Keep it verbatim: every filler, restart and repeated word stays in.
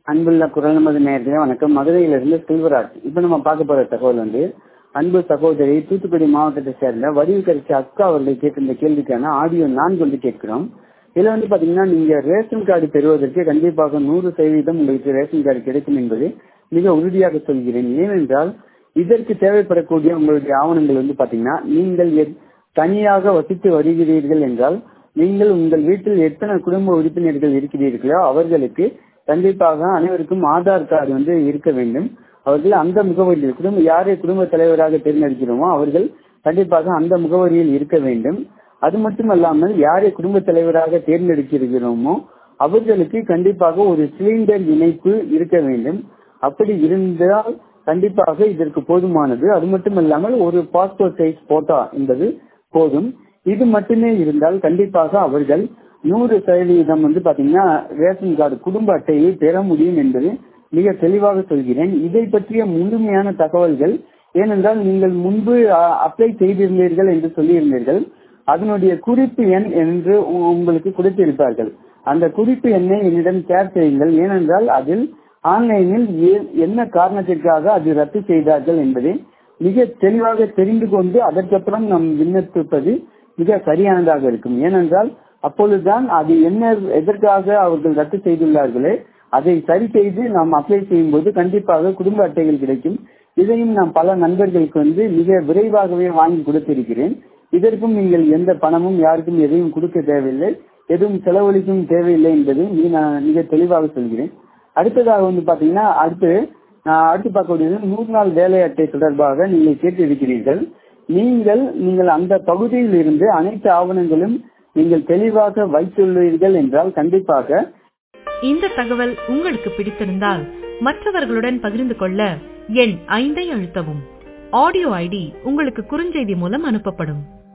அன்புள்ள குரல் நமது நேயர்களே வணக்கம். மதுரையிலிருந்து செல்வராஜ். இப்ப நம்ம பார்க்க போற தகவல் வந்து அன்பு சகோதரி தூத்துக்குடி மாவட்டத்தை சேர்ந்த வடிவுக்கரிசி அக்கா அவர்கள் கேட்கின்ற கேள்விக்கான ஆடியோ நான்கு வந்து கேட்கிறோம். இதுல வந்து பாத்தீங்கன்னா நீங்க ரேஷன் கார்டு பெறுவதற்கு கண்டிப்பாக நூறு சதவீதம் உங்களுக்கு ரேஷன் கார்டு கிடைக்கும் என்பது மிக உறுதியாக சொல்கிறேன். ஏனென்றால் இதற்கு தேவைப்படக்கூடிய உங்களுடைய ஆவணங்கள் வந்து பாத்தீங்கன்னா நீங்கள் தனியாக வசித்து வருகிறீர்கள் என்றால் நீங்கள் உங்கள் வீட்டில் எத்தனை குடும்ப உறுப்பினர்கள் இருக்கிறீர்களோ அவர்களுக்கு கண்டிப்பாக அனைவருக்கும் ஆதார் கார்டு வந்து இருக்க வேண்டும். அவர்கள் அந்த முகவரியில் குடும்ப யாரை குடும்ப தலைவராக தேர்ந்தெடுக்கிறோமோ அவர்கள் கண்டிப்பாக அந்த முகவரியில் இருக்க வேண்டும். அது மட்டுமல்லாமல் யாரை குடும்ப தலைவராக தேர்ந்தெடுக்கிறோமோ அவர்களுக்கு கண்டிப்பாக ஒரு சிலிண்டர் இணைப்பு இருக்க வேண்டும். அப்படி இருந்தால் கண்டிப்பாக இதற்கு போதுமானது. அது மட்டுமல்லாமல் ஒரு பாஸ்போர்ட் சைஸ் போட்டோ என்பது போதும். இது மட்டுமே இருந்தால் கண்டிப்பாக அவர்கள் நூறு சதவீதம் வந்து பாத்தீங்கன்னா ரேஷன் கார்டு குடும்ப அட்டையை பெற முடியும் என்பது மிக தெளிவாக சொல்கிறேன். இதை பற்றிய முழுமையான தகவல்கள் ஏனென்றால் நீங்கள் முன்பு அப்ளை செய்திருந்தீர்கள் என்று சொல்லியிருந்தீர்கள். அதனுடைய குறிப்பு எண் என்று உங்களுக்கு கொடுத்திருப்பார்கள். அந்த குறிப்பு எண்ணை என்னிடம் ஷேர் செய்யுங்கள். ஏனென்றால் அதில் ஆன்லைனில் என்ன காரணத்திற்காக அது ரத்து செய்தார்கள் என்பதை மிக தெளிவாக தெரிந்து கொண்டு அதற்கப்புறம் நாம் விண்ணப்பிப்பது மிக சரியானதாக இருக்கும். ஏனென்றால் அப்பொழுதுதான் அது என்ன எதற்காக அவர்கள் ரத்து செய்துள்ளார்களே அதை சரி செய்து நாம் அப்ளை செய்யும் போது கண்டிப்பாக குடும்ப அட்டைகள் கிடைக்கும். இதையும் நான் பல நண்பர்களுக்கு வந்து மிக விரைவாகவே வாங்கி கொடுத்திருக்கிறேன். இதற்கும் நீங்கள் எந்த பணமும் யாருக்கும் எதையும் கொடுக்க தேவையில்லை, எதுவும் செலவழிக்கும் தேவையில்லை என்பதை நான் மிக தெளிவாக சொல்கிறேன். அடுத்ததாக வந்து பாத்தீங்கன்னா அடுத்து அடுத்து பார்க்கக்கூடியது நூறு நாள் வேலை அட்டை தொடர்பாக நீங்கள் கேட்டிருக்கிறீர்கள். நீங்கள் நீங்கள் அந்த பகுதியில் இருந்து அனைத்து ஆவணங்களும் நீங்கள் தெளிவாக வைத்துள்ளீர்கள் என்றால் கண்டிப்பாக. இந்த தகவல் உங்களுக்கு பிடித்திருந்தால் மற்றவர்களுடன் பகிர்ந்து கொள்ள எண் ஐந்தை அழுத்தவும். ஆடியோ ஐடி உங்களுக்கு குறுஞ்செய்தி மூலம் அனுப்பப்படும்.